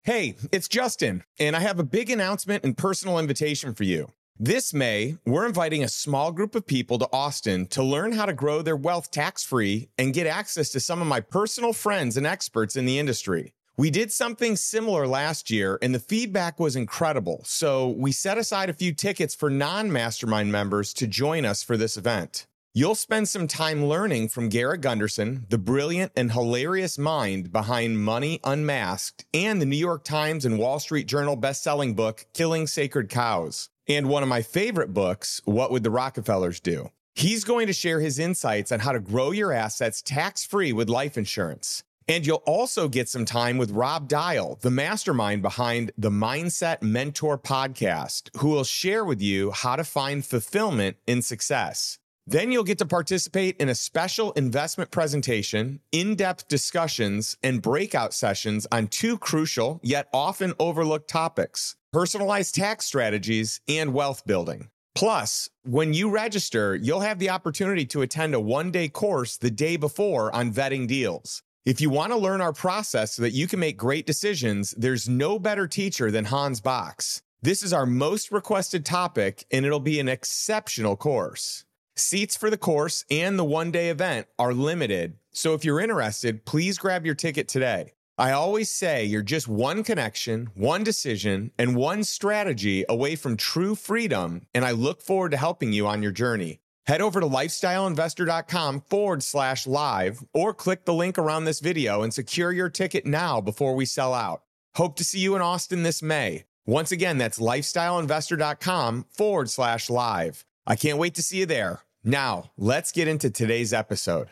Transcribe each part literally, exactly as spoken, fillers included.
Hey, it's Justin, and I have a big announcement and personal invitation for you. This May, we're inviting a small group of people to Austin to learn how to grow their wealth tax-free and get access to some of my personal friends and experts in the industry. We did something similar last year, and the feedback was incredible, so we set aside a few tickets for non-mastermind members to join us for this event. You'll spend some time learning from Garrett Gunderson, the brilliant and hilarious mind behind Money Unmasked, and the New York Times and Wall Street Journal best-selling book, Killing Sacred Cows, and one of my favorite books, What Would the Rockefellers Do? He's going to share his insights on how to grow your assets tax-free with life insurance. And you'll also get some time with Rob Dial, the mastermind behind the Mindset Mentor podcast, who will share with you how to find fulfillment in success. Then you'll get to participate in a special investment presentation, in-depth discussions, and breakout sessions on two crucial yet often overlooked topics: personalized tax strategies and wealth building. Plus, when you register, you'll have the opportunity to attend a one-day course the day before on vetting deals. If you want to learn our process so that you can make great decisions, there's no better teacher than Hans Box. This is our most requested topic, and it'll be an exceptional course. Seats for the course and the one-day event are limited, so if you're interested, please grab your ticket today. I always say you're just one connection, one decision, and one strategy away from true freedom, and I look forward to helping you on your journey. Head over to lifestyleinvestor.com forward slash live or click the link around this video and secure your ticket now before we sell out. Hope to see you in Austin this May. Once again, that's lifestyleinvestor.com forward slash live. I can't wait to see you there. Now, let's get into today's episode.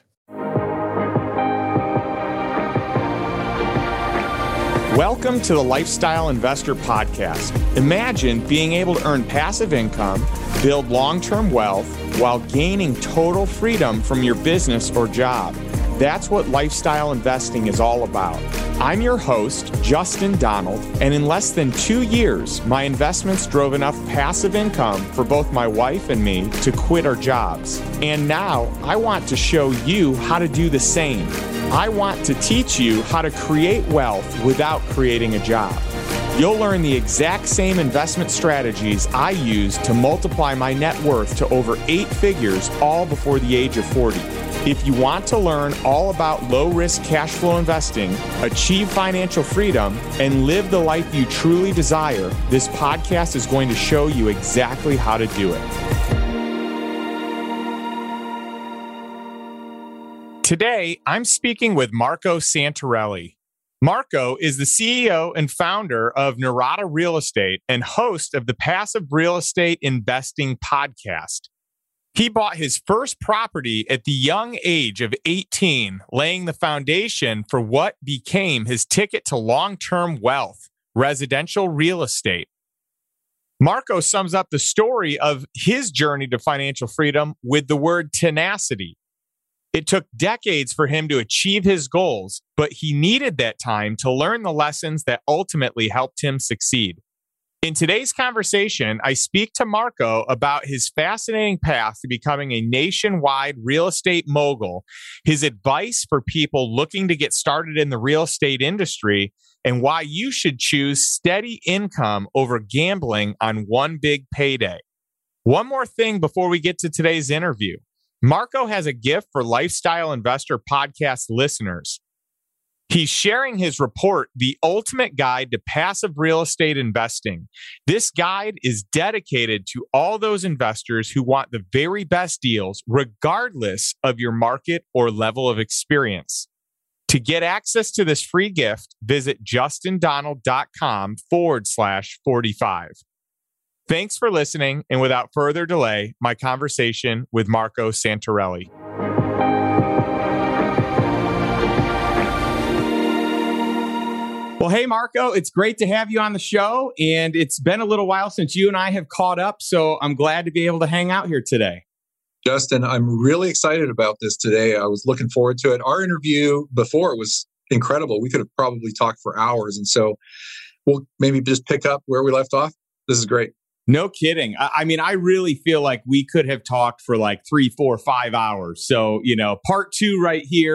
Welcome to the Lifestyle Investor Podcast. Imagine being able to earn passive income, build long-term wealth, while gaining total freedom from your business or job. That's what lifestyle investing is all about. I'm your host, Justin Donald, and in less than two years, my investments drove enough passive income for both my wife and me to quit our jobs. And now I want to show you how to do the same. I want to teach you how to create wealth without creating a job. You'll learn the exact same investment strategies I use to multiply my net worth to over eight figures, all before the age of forty. If you want to learn all about low-risk cash flow investing, achieve financial freedom, and live the life you truly desire, this podcast is going to show you exactly how to do it. Today, I'm speaking with Marco Santarelli. Marco is the C E O and founder of Norada Real Estate and host of the Passive Real Estate Investing podcast. He bought his first property at the young age of eighteen, laying the foundation for what became his ticket to long-term wealth, residential real estate. Marco sums up the story of his journey to financial freedom with the word tenacity. It took decades for him to achieve his goals, but he needed that time to learn the lessons that ultimately helped him succeed. In today's conversation, I speak to Marco about his fascinating path to becoming a nationwide real estate mogul, his advice for people looking to get started in the real estate industry, and why you should choose steady income over gambling on one big payday. One more thing before we get to today's interview. Marco has a gift for Lifestyle Investor podcast listeners. He's sharing his report, The Ultimate Guide to Passive Real Estate Investing. This guide is dedicated to all those investors who want the very best deals, regardless of your market or level of experience. To get access to this free gift, visit justindonald.com forward slash 45. Thanks for listening, and without further delay, my conversation with Marco Santarelli. Well, hey, Marco, it's great to have you on the show, and it's been a little while since you and I have caught up, so I'm glad to be able to hang out here today. Justin, I'm really excited about this today. I was looking forward to it. Our interview before was incredible. We could have probably talked for hours, and so we'll maybe just pick up where we left off. This is great. No kidding. I, I mean, I really feel like we could have talked for like three, four, five hours. So, you know, part two right here.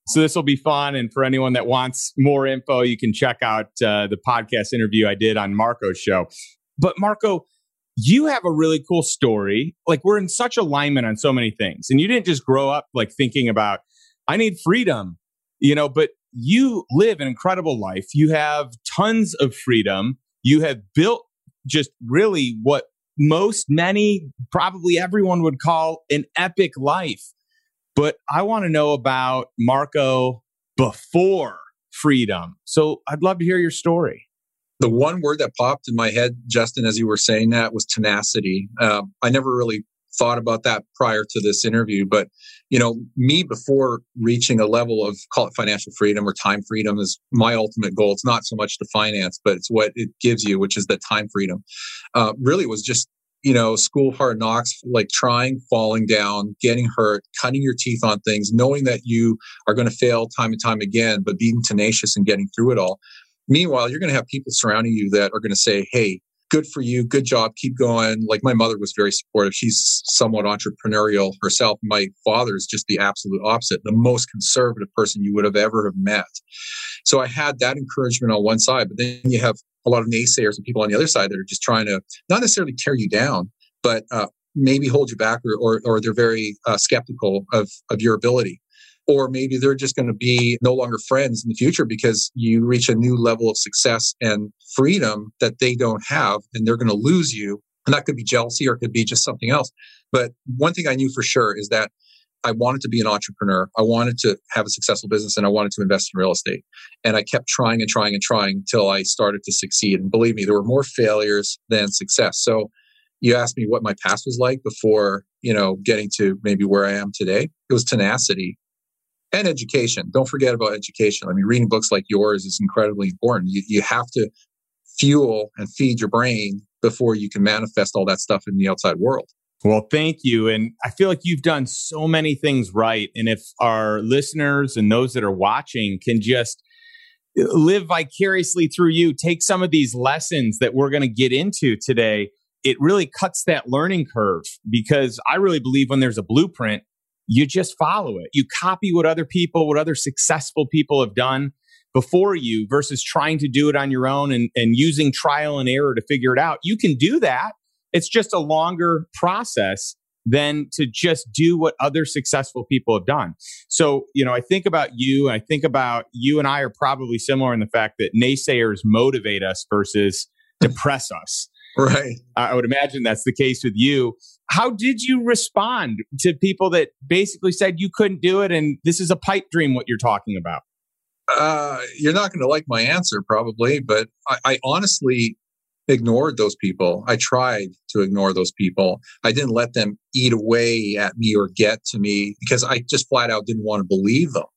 So this will be fun. And for anyone that wants more info, you can check out uh, the podcast interview I did on Marco's show. But Marco, you have a really cool story. Like, we're in such alignment on so many things. And you didn't just grow up like thinking about, I need freedom, you know, but you live an incredible life. You have tons of freedom. You have built just really what most, many, probably everyone would call an epic life. But I want to know about Marco before freedom. So I'd love to hear your story. The one word that popped in my head, Justin, as you were saying that, was tenacity. Um, I never really thought about that prior to this interview, but you know, me before reaching a level of, call it financial freedom or time freedom, is my ultimate goal. It's not so much the finance, but it's what it gives you, which is the time freedom. Uh, really was just, you know, school of hard knocks, like trying, falling down, getting hurt, cutting your teeth on things, knowing that you are going to fail time and time again, but being tenacious and getting through it all. Meanwhile, you're going to have people surrounding you that are going to say, hey, good for you, good job, keep going. Like, my mother was very supportive. She's somewhat entrepreneurial herself. My father is just the absolute opposite, the most conservative person you would have ever have met. So I had that encouragement on one side, but then you have a lot of naysayers and people on the other side that are just trying to not necessarily tear you down, but uh, maybe hold you back, or or, or they're very uh, skeptical of, of your ability. Or maybe they're just going to be no longer friends in the future because you reach a new level of success and freedom that they don't have, and they're going to lose you. And that could be jealousy, or it could be just something else. But one thing I knew for sure is that I wanted to be an entrepreneur. I wanted to have a successful business, and I wanted to invest in real estate. And I kept trying and trying and trying until I started to succeed. And believe me, there were more failures than success. So you asked me what my past was like before, you know, getting to maybe where I am today. It was tenacity. And education. Don't forget about education. I mean, reading books like yours is incredibly important. You, you have to fuel and feed your brain before you can manifest all that stuff in the outside world. Well, thank you. And I feel like you've done so many things right. And if our listeners and those that are watching can just live vicariously through you, take some of these lessons that we're going to get into today, it really cuts that learning curve. Because I really believe when there's a blueprint, you just follow it. You copy what other people, what other successful people have done before you, versus trying to do it on your own and, and using trial and error to figure it out. You can do that. It's just a longer process than to just do what other successful people have done. So, you know, I think about you, and I think about you and I are probably similar in the fact that naysayers motivate us versus depress us. Right. I would imagine that's the case with you. How did you respond to people that basically said you couldn't do it and this is a pipe dream, what you're talking about? Uh, you're not going to like my answer probably, but I, I honestly ignored those people. I tried to ignore those people. I didn't let them eat away at me or get to me because I just flat out didn't want to believe them.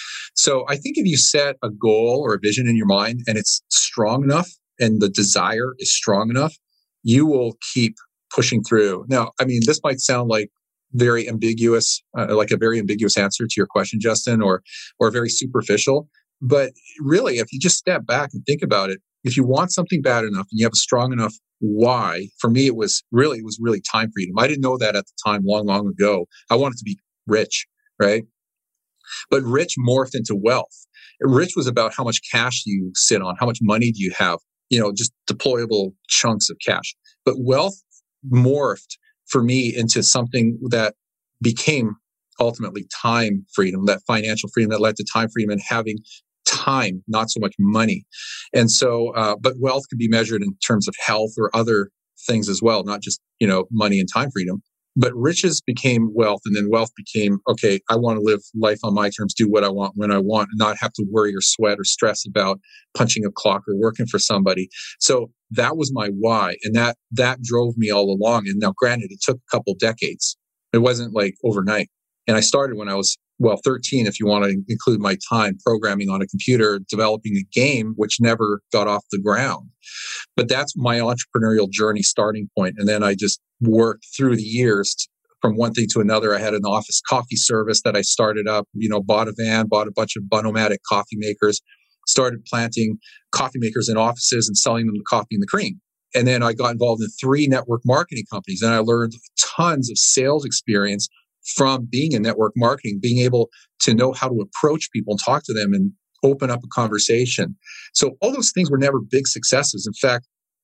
So I think if you set a goal or a vision in your mind and it's strong enough and the desire is strong enough, you will keep pushing through. Now, I mean, this might sound like very ambiguous, uh, like a very ambiguous answer to your question, Justin, or or very superficial. But really, if you just step back and think about it, if you want something bad enough and you have a strong enough why, for me, it was really, it was really time freedom. I didn't know that at the time, long, long ago. I wanted to be rich, right? But rich morphed into wealth. Rich was about how much cash you sit on, how much money do you have, you know, just deployable chunks of cash. But wealth morphed for me into something that became ultimately time freedom, that financial freedom that led to time freedom and having time, not so much money. And so, uh, but wealth can be measured in terms of health or other things as well, not just, you know, money and time freedom. But riches became wealth, and then wealth became, okay, I want to live life on my terms, do what I want when I want, and not have to worry or sweat or stress about punching a clock or working for somebody. So that was my why, and that that drove me all along. And now, granted, it took a couple decades. It wasn't like overnight. And I started when I was, well, thirteen, if you want to include my time programming on a computer, developing a game, which never got off the ground. But that's my entrepreneurial journey starting point. And then I just worked through the years from one thing to another. I had an office coffee service that I started up, you know, bought a van, bought a bunch of Bunomatic coffee makers, started planting coffee makers in offices and selling them the coffee and the cream. And then I got involved in three network marketing companies, and I learned tons of sales experience from being in network marketing, being able to know how to approach people and talk to them and open up a conversation. So all those things were never big successes. In fact,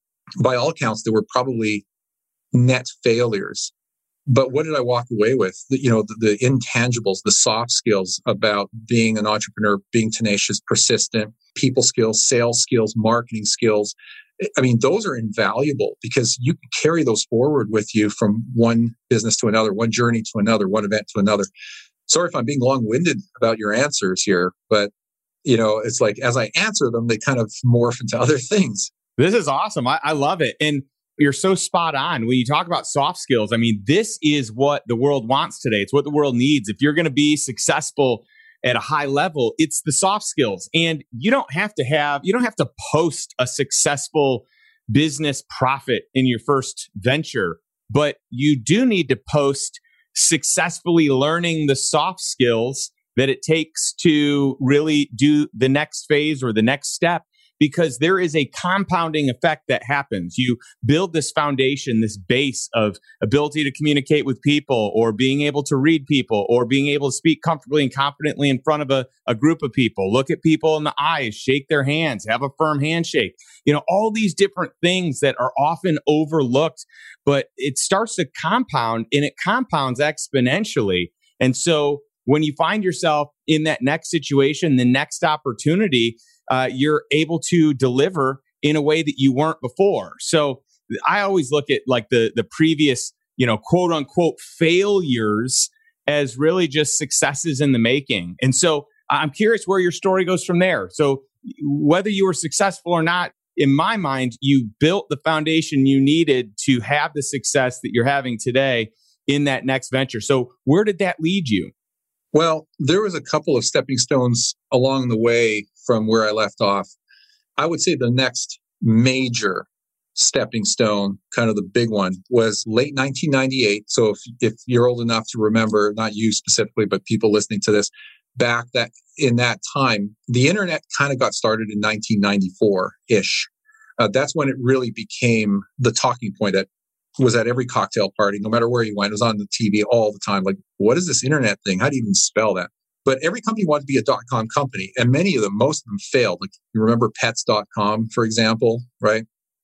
by all accounts, they were probably net failures. But what did I walk away with? The, you know, the, the intangibles, the soft skills about being an entrepreneur, being tenacious, persistent, people skills, sales skills, marketing skills. I mean, those are invaluable because you can carry those forward with you from one business to another, one journey to another, one event to another. Sorry if I'm being long-winded about your answers here, but you know, it's like as I answer them, they kind of morph into other things. This is awesome. I, I love it. And you're so spot on. When you talk about soft skills, I mean, this is what the world wants today. It's what the world needs. If you're going to be successful at a high level, it's the soft skills. And you don't have to have, you don't have to post a successful business profit in your first venture, but you do need to post successfully learning the soft skills that it takes to really do the next phase or the next step, because there is a compounding effect that happens. You build this foundation, this base of ability to communicate with people or being able to read people or being able to speak comfortably and confidently in front of a, a group of people, look at people in the eyes, shake their hands, have a firm handshake. You know, all these different things that are often overlooked, but it starts to compound and it compounds exponentially. And so when you find yourself in that next situation, the next opportunity, Uh, you're able to deliver in a way that you weren't before. So I always look at like the the previous, you know, quote unquote failures as really just successes in the making. And so I'm curious where your story goes from there. So whether you were successful or not, in my mind, you built the foundation you needed to have the success that you're having today in that next venture. So where did that lead you? Well, there was a couple of stepping stones along the way from where I left off. I would say the next major stepping stone, kind of the big one, was late nineteen ninety-eight. So if if you're old enough to remember, not you specifically, but people listening to this, back that in that time, the internet kind of got started in nineteen ninety-four-ish. Uh, that's when it really became the talking point that was at every cocktail party, no matter where you went. It was on the T V all the time. Like, what is this internet thing? How do you even spell that? But every company wanted to be a dot-com company, and many of them, most of them failed. Like, you remember pets dot com, for example, right?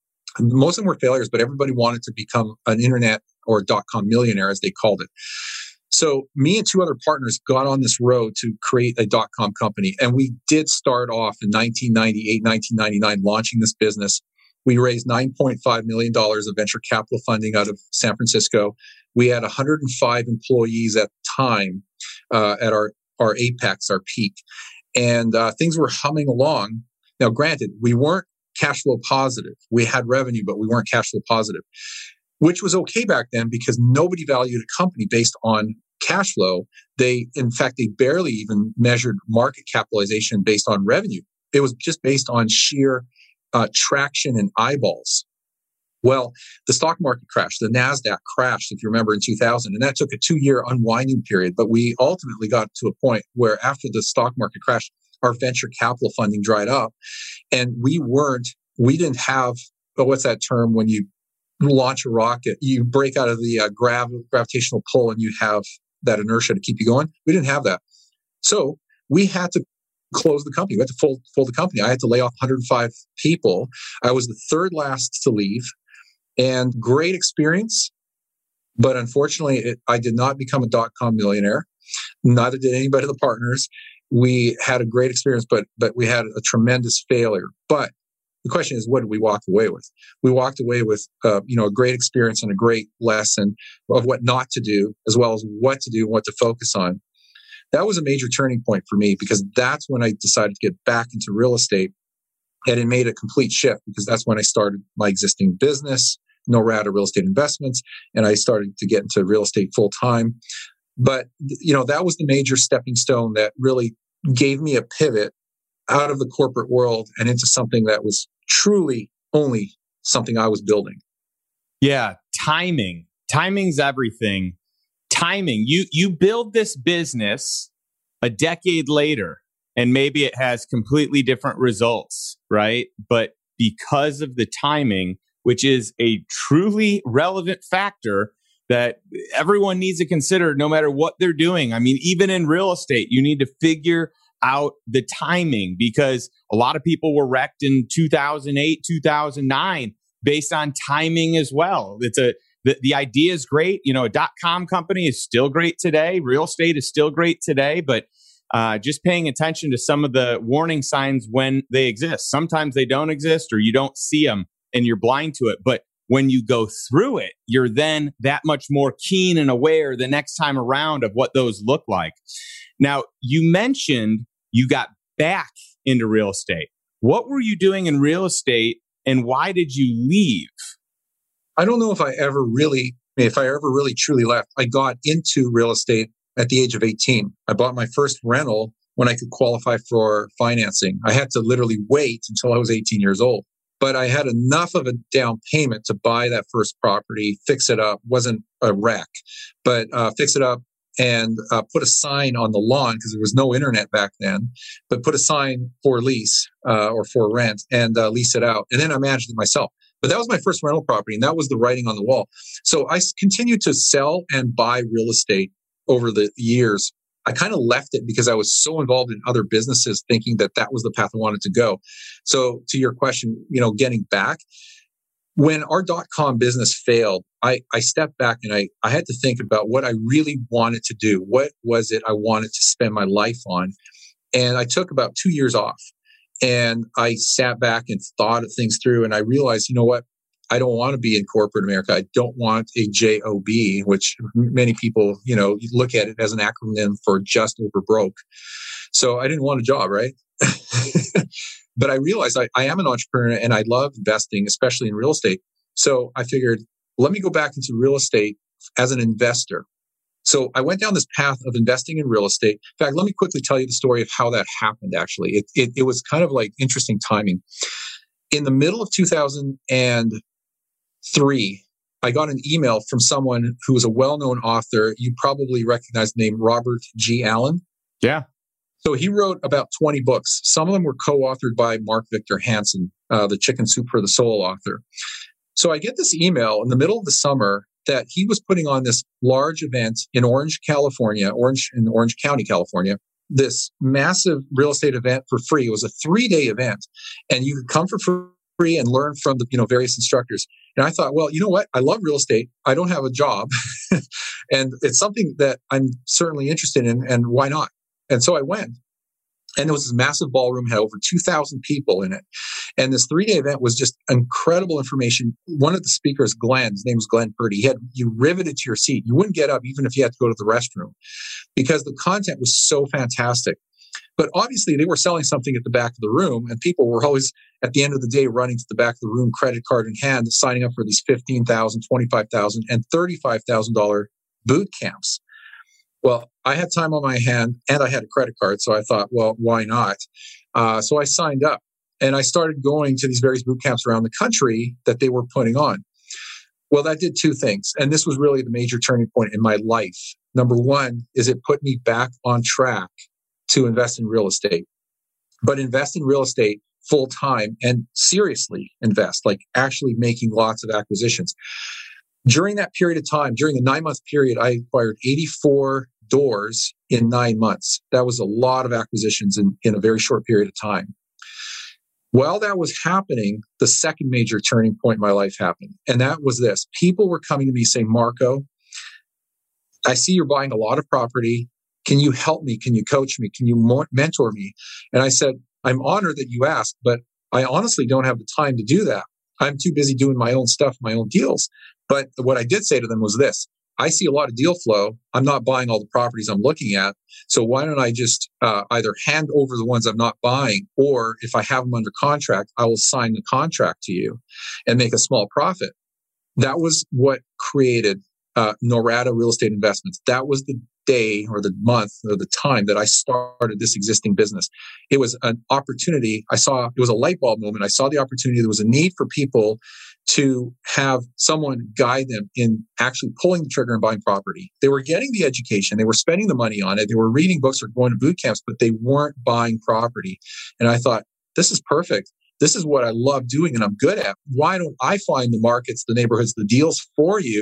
Most of them were failures, but everybody wanted to become an internet or dot-com millionaire, as they called it. So me and two other partners got on this road to create a dot-com company, and we did start off in nineteen ninety-eight, nineteen ninety-nine, launching this business. We raised nine point five million dollars of venture capital funding out of San Francisco. We had one hundred five employees at the time, uh, at our, our apex, our peak. And uh, things were humming along. Now, granted, we weren't cash flow positive. We had revenue, but we weren't cash flow positive, which was okay back then because nobody valued a company based on cash flow. They, in fact, they barely even measured market capitalization based on revenue. It was just based on sheer Uh, traction and eyeballs. Well, the stock market crashed. The NASDAQ crashed, if you remember, in two thousand. And that took a two-year unwinding period. But we ultimately got to a point where after the stock market crashed, our venture capital funding dried up. And we weren't, we didn't have, oh, what's that term when you launch a rocket? You break out of the uh, grav- gravitational pull and you have that inertia to keep you going. We didn't have that. So we had to close the company. We had to fold, fold the company. I had to lay off one hundred five people. I was the third last to leave, and great experience. But unfortunately, it, I did not become a dot-com millionaire. Neither did anybody of the partners. We had a great experience, but but we had a tremendous failure. But the question is, what did we walk away with? We walked away with uh, you know, a great experience and a great lesson of what not to do, as well as what to do and what to focus on. That was a major turning point for me because that's when I decided to get back into real estate, and it made a complete shift because that's when I started my existing business, No Rata Real Estate Investments, and I started to get into real estate full time. But you know, that was the major stepping stone that really gave me a pivot out of the corporate world and into something that was truly only something I was building. Yeah, timing. Timing's everything. Timing. You you build this business a decade later, and maybe it has completely different results, right? But because of the timing, which is a truly relevant factor, that everyone needs to consider no matter what they're doing. I mean, even in real estate, you need to figure out the timing, because a lot of people were wrecked in two thousand eight, two thousand nine based on timing as well. It's a the, the idea is great. You know, a dot-com company is still great today. Real estate is still great today, but uh, just paying attention to some of the warning signs when they exist. Sometimes they don't exist or you don't see them and you're blind to it. But when you go through it, you're then that much more keen and aware the next time around of what those look like. Now, you mentioned you got back into real estate. What were you doing in real estate and why did you leave? I don't know if I ever really, if I ever really truly left. I got into real estate at the age of eighteen. I bought my first rental when I could qualify for financing. I had to literally wait until I was eighteen years old. But I had enough of a down payment to buy that first property, fix it up. Wasn't a wreck, but uh, fix it up and uh, put a sign on the lawn because there was no internet back then, but put a sign for lease uh, or for rent and uh, lease it out. And then I managed it myself. But that was my first rental property, and that was the writing on the wall. So I continued to sell and buy real estate over the years. I kind of left it because I was so involved in other businesses thinking that that was the path I wanted to go. So to your question, you know, getting back, when our dot-com business failed, I, I stepped back and I, I had to think about what I really wanted to do. What was it I wanted to spend my life on? And I took about two years off. And I sat back and thought of things through, and I realized, you know what? I don't want to be in corporate America. I don't want a J O B, which many people, you know, look at it as an acronym for just over broke. So I didn't want a job, right? But I realized I, I am an entrepreneur and I love investing, especially in real estate. So I figured, let me go back into real estate as an investor. So I went down this path of investing in real estate. In fact, let me quickly tell you the story of how that happened, actually. It, it, it was kind of like interesting timing. In the middle of two thousand three, I got an email from someone who was a well-known author. You probably recognize the name Robert G. Allen. Yeah. So he wrote about twenty books. Some of them were co-authored by Mark Victor Hansen, uh, the Chicken Soup for the Soul author. So I get this email in the middle of the summer that he was putting on this large event in Orange, California, Orange in Orange County, California, this massive real estate event for free. It was a three-day event, and you could come for free and learn from the, you know, various instructors. And I thought, well, you know what? I love real estate. I don't have a job, and it's something that I'm certainly interested in, and why not? And so I went. And it was this massive ballroom, had over two thousand people in it. And this three-day event was just incredible information. One of the speakers, Glenn, his name was Glenn Purdy, he had you riveted to your seat. You wouldn't get up even if you had to go to the restroom because the content was so fantastic. But obviously, they were selling something at the back of the room, and people were always, at the end of the day, running to the back of the room, credit card in hand, signing up for these fifteen thousand dollars, twenty-five thousand dollars, and thirty-five thousand dollars boot camps. Well, I had time on my hand and I had a credit card. So I thought, well, why not? Uh, so I signed up and I started going to these various boot camps around the country that they were putting on. Well, that did two things. And this was really the major turning point in my life. Number one is it put me back on track to invest in real estate, but invest in real estate full time and seriously invest, like actually making lots of acquisitions. During that period of time, during the nine month period, I acquired eighty-four doors in nine months. That was a lot of acquisitions in, in a very short period of time. While that was happening, the second major turning point in my life happened. And that was this. People were coming to me saying, Marco, I see you're buying a lot of property. Can you help me? Can you coach me? Can you mo- mentor me? And I said, I'm honored that you asked, but I honestly don't have the time to do that. I'm too busy doing my own stuff, my own deals. But what I did say to them was this. I see a lot of deal flow. I'm not buying all the properties I'm looking at. So why don't I just uh, either hand over the ones I'm not buying, or if I have them under contract, I will sign the contract to you and make a small profit. That was what created uh, Norada Real Estate Investments. That was the day or the month or the time that I started this existing business. It was an opportunity. I saw, it was a light bulb moment. I saw the opportunity. There was a need for people to have someone guide them in actually pulling the trigger and buying property. They were getting the education. They were spending the money on it. They were reading books or going to boot camps, but they weren't buying property. And I thought, this is perfect. This is what I love doing and I'm good at. Why don't I find the markets, the neighborhoods, the deals for you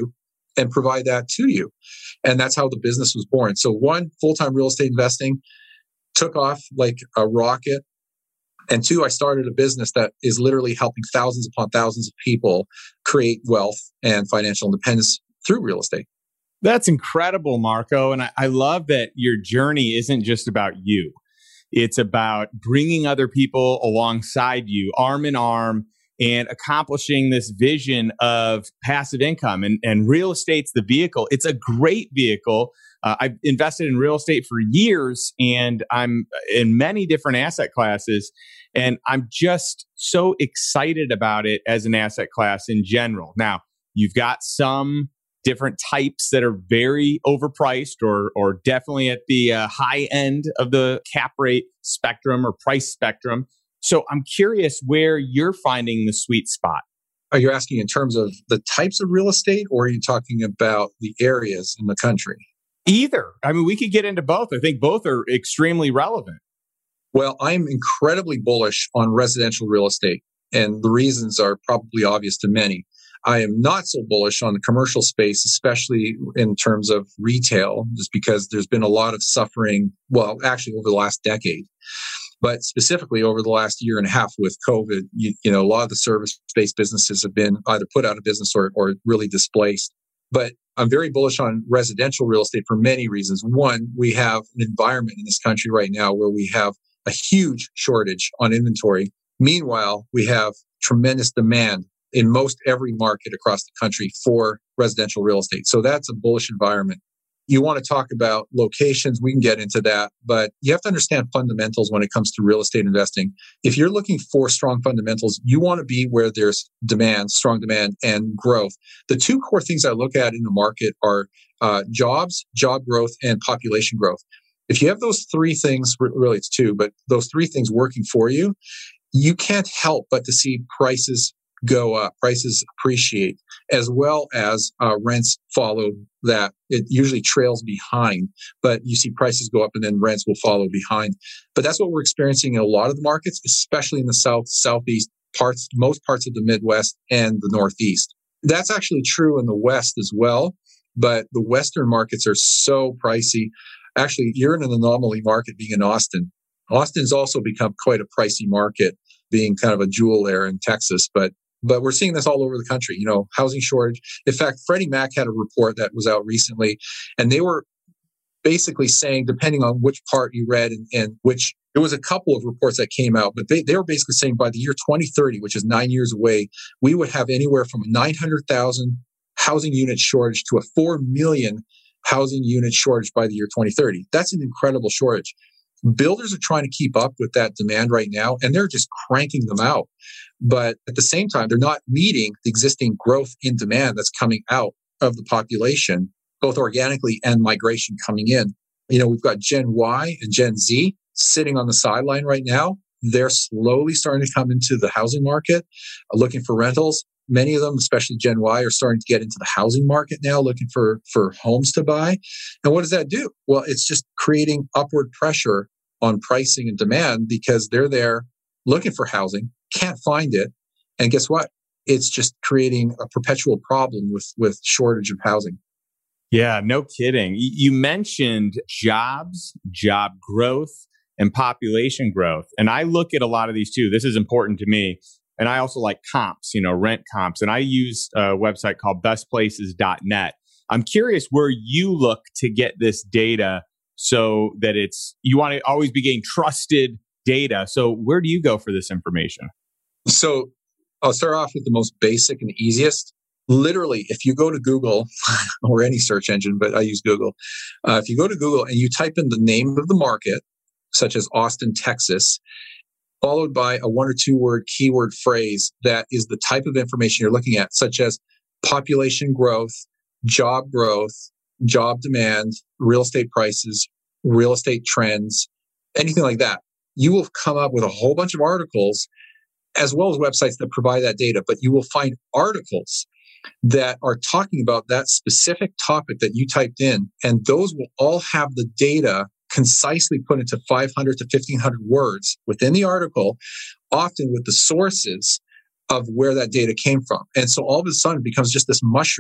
and provide that to you. And that's how the business was born. So one, full-time real estate investing took off like a rocket. And two, I started a business that is literally helping thousands upon thousands of people create wealth and financial independence through real estate. That's incredible, Marco. And I, I love that your journey isn't just about you. It's about bringing other people alongside you, arm in arm, and accomplishing this vision of passive income. And, and real estate's the vehicle. It's a great vehicle. Uh, I've invested in real estate for years, and I'm in many different asset classes. And I'm just so excited about it as an asset class in general. Now, you've got some different types that are very overpriced or or definitely at the uh, high end of the cap rate spectrum or price spectrum. So I'm curious where you're finding the sweet spot. Are you asking in terms of the types of real estate, or are you talking about the areas in the country? Either. I mean, we could get into both. I think both are extremely relevant. Well, I'm incredibly bullish on residential real estate, and the reasons are probably obvious to many. I am not so bullish on the commercial space, especially in terms of retail, just because there's been a lot of suffering, well, actually over the last decade. But specifically over the last year and a half with COVID, you, you know, a lot of the service-based businesses have been either put out of business or, or really displaced. But I'm very bullish on residential real estate for many reasons. One, we have an environment in this country right now where we have a huge shortage on inventory. Meanwhile, we have tremendous demand in most every market across the country for residential real estate. So that's a bullish environment. You want to talk about locations, we can get into that, but you have to understand fundamentals when it comes to real estate investing. If you're looking for strong fundamentals, you want to be where there's demand, strong demand, and growth. The two core things I look at in the market are uh, jobs, job growth, and population growth. If you have those three things, really it's two, but those three things working for you, you can't help but to see prices go up, prices appreciate, as well as uh, rents follow that. It usually trails behind, but you see prices go up and then rents will follow behind. But that's what we're experiencing in a lot of the markets, especially in the South, Southeast parts, most parts of the Midwest and the Northeast. That's actually true in the West as well, but the Western markets are so pricey. Actually, you're in an anomaly market being in Austin. Austin's also become quite a pricey market, being kind of a jewel there in Texas, but But we're seeing this all over the country, you know, housing shortage. In fact, Freddie Mac had a report that was out recently, and they were basically saying, depending on which part you read and, and which, there was a couple of reports that came out, but they, they were basically saying by the year twenty thirty, which is nine years away, we would have anywhere from a nine hundred thousand housing unit shortage to a four million housing unit shortage by the year twenty thirty. That's an incredible shortage. Builders are trying to keep up with that demand right now, and they're just cranking them out. But at the same time, they're not meeting the existing growth in demand that's coming out of the population, both organically and migration coming in. You know, we've got Gen Y and Gen Z sitting on the sideline right now. They're slowly starting to come into the housing market, uh, looking for rentals. Many of them, especially Gen Y, are starting to get into the housing market now, looking for, for homes to buy. And what does that do? Well, it's just creating upward pressure on pricing and demand because they're there looking for housing, can't find it. And guess what? It's just creating a perpetual problem with, with shortage of housing. Yeah, no kidding. You mentioned jobs, job growth, and population growth. And I look at a lot of these too. This is important to me. And I also like comps, you know, rent comps. And I use a website called best places dot net. I'm curious where you look to get this data so that it's, you want to always be getting trusted data. So where do you go for this information? So I'll start off with the most basic and easiest. Literally, if you go to Google or any search engine, but I use Google. Uh, if you go to Google and you type in the name of the market, such as Austin, Texas, followed by a one or two word keyword phrase that is the type of information you're looking at, such as population growth, job growth, job demand, real estate prices, real estate trends, anything like that. You will come up with a whole bunch of articles as well as websites that provide that data, but you will find articles that are talking about that specific topic that you typed in, and those will all have the data concisely put into five hundred to fifteen hundred words within the article, often with the sources of where that data came from. And so all of a sudden it becomes just this mushroom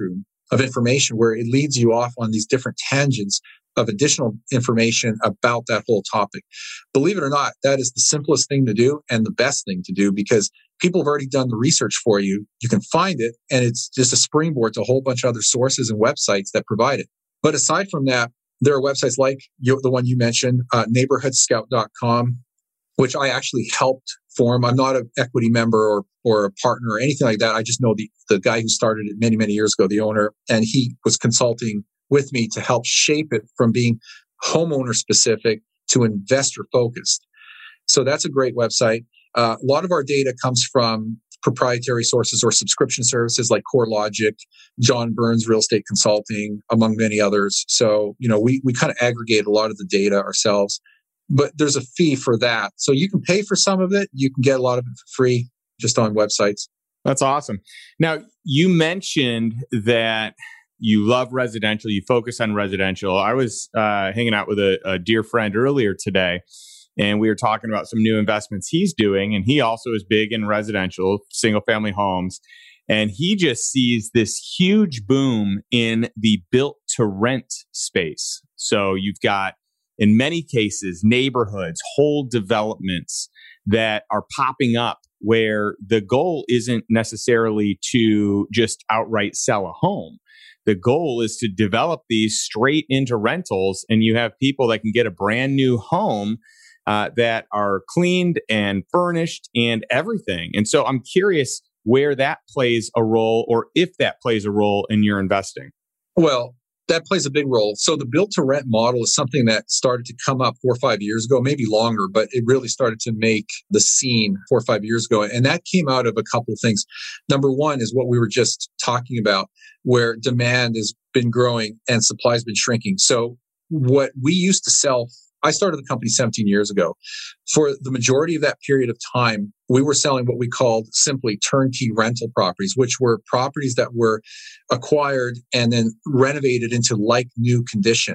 of information where it leads you off on these different tangents of additional information about that whole topic. Believe it or not, that is the simplest thing to do and the best thing to do because people have already done the research for you. You can find it, and it's just a springboard to a whole bunch of other sources and websites that provide it. But aside from that, there are websites like you, the one you mentioned, uh, neighborhood scout dot com, which I actually helped form. I'm not an equity member or or a partner or anything like that. I just know the, the guy who started it many, many years ago, the owner, and he was consulting with me to help shape it from being homeowner specific to investor focused. So that's a great website. Uh, a lot of our data comes from proprietary sources or subscription services like CoreLogic, John Burns Real Estate Consulting, among many others. So, you know, we we kind of aggregate a lot of the data ourselves, but there's a fee for that. So you can pay for some of it. You can get a lot of it for free just on websites. That's awesome. Now, you mentioned that you love residential, you focus on residential. I was uh, hanging out with a, a dear friend earlier today, and we were talking about some new investments he's doing. And he also is big in residential, single family homes. And he just sees this huge boom in the built to rent space. So you've got, in many cases, neighborhoods, whole developments that are popping up where the goal isn't necessarily to just outright sell a home. The goal is to develop these straight into rentals, and you have people that can get a brand new home uh, that are cleaned and furnished and everything. And so I'm curious where that plays a role, or if that plays a role in your investing. Well, that plays a big role. So the built to rent model is something that started to come up four or five years ago, maybe longer, but it really started to make the scene four or five years ago. And that came out of a couple of things. Number one is what we were just talking about, where demand has been growing and supply has been shrinking. So what we used to sell, I started the company seventeen years ago. For the majority of that period of time, we were selling what we called simply turnkey rental properties, which were properties that were acquired and then renovated into like new condition.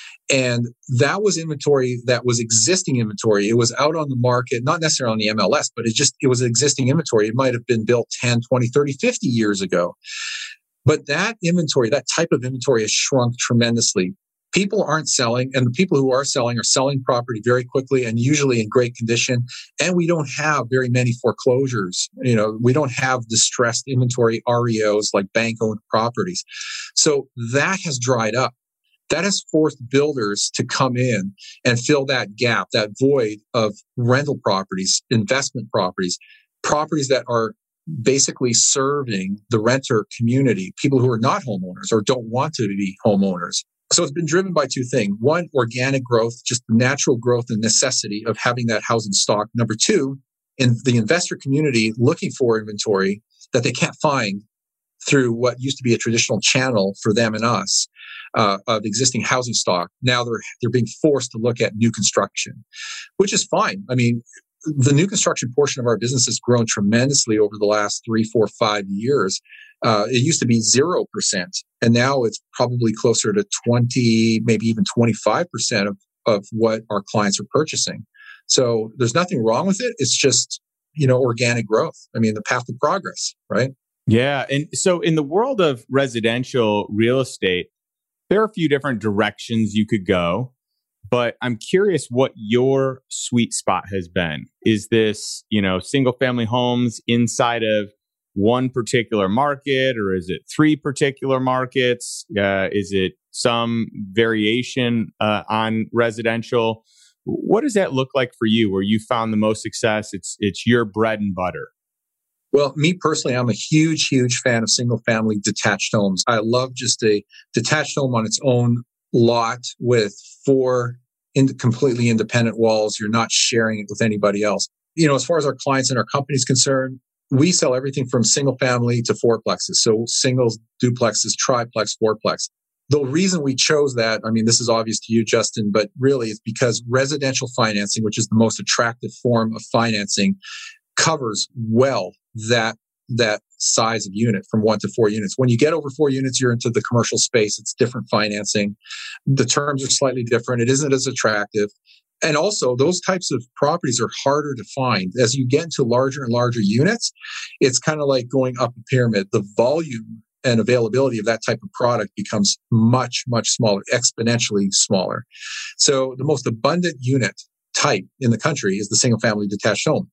And that was inventory that was existing inventory. It was out on the market, not necessarily on the M L S, but it just, it was existing inventory. It might have been built ten, twenty, thirty, fifty years ago. But that inventory, that type of inventory has shrunk tremendously. People aren't selling, and the people who are selling are selling property very quickly and usually in great condition. And we don't have very many foreclosures. You know, we don't have distressed inventory R E Os like bank-owned properties. So that has dried up. That has forced builders to come in and fill that gap, that void of rental properties, investment properties, properties that are basically serving the renter community, people who are not homeowners or don't want to be homeowners. So it's been driven by two things. One, organic growth, just natural growth and necessity of having that housing stock. Number two, in the investor community looking for inventory that they can't find through what used to be a traditional channel for them and us uh, of existing housing stock. Now they're they're being forced to look at new construction, which is fine. I mean, the new construction portion of our business has grown tremendously over the last three, four, five years. Uh, it used to be zero percent, and now it's probably closer to twenty, maybe even twenty-five percent of, of what our clients are purchasing. So there's nothing wrong with it. It's just, you know, organic growth. I mean, the path of progress, right? Yeah. And so in the world of residential real estate, there are a few different directions you could go. But I'm curious what your sweet spot has been. Is this, you know, single family homes inside of one particular market, or is it three particular markets? Uh, is it some variation uh, on residential? What does that look like for you, where you found the most success? It's it's your bread and butter. Well, me personally, I'm a huge, huge fan of single family detached homes. I love just a detached home on its own lot with four in completely independent walls. You're not sharing it with anybody else. You know, as far as our clients and our company is concerned, we sell everything from single family to fourplexes. So singles, duplexes, triplex, fourplex. The reason we chose that, I mean, this is obvious to you, Justin, but really it's because residential financing, which is the most attractive form of financing, covers well that that size of unit from one to four units. When you get over four units, you're into the commercial space. It's different financing. The terms are slightly different. It isn't as attractive. And also, those types of properties are harder to find. As you get into larger and larger units, it's kind of like going up a pyramid. The volume and availability of that type of product becomes much, much smaller, exponentially smaller. So the most abundant unit type in the country is the single family detached home.